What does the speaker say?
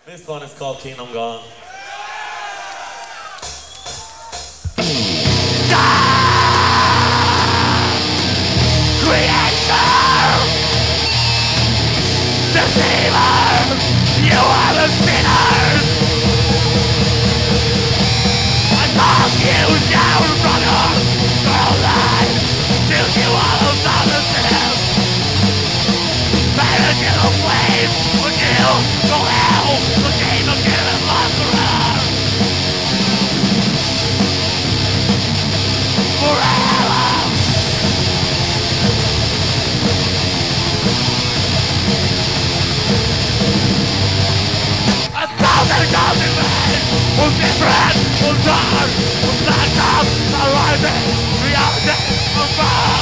This one is called Kingdom Gone. Creator, deceiver, you are the sinners. I knock you down from your girl line, till you all of the sinners. Better get away, or you go hell, the game of giving life forever. Forever. A thousand golden men will different, will turn, will stand up, arising, reality will burn.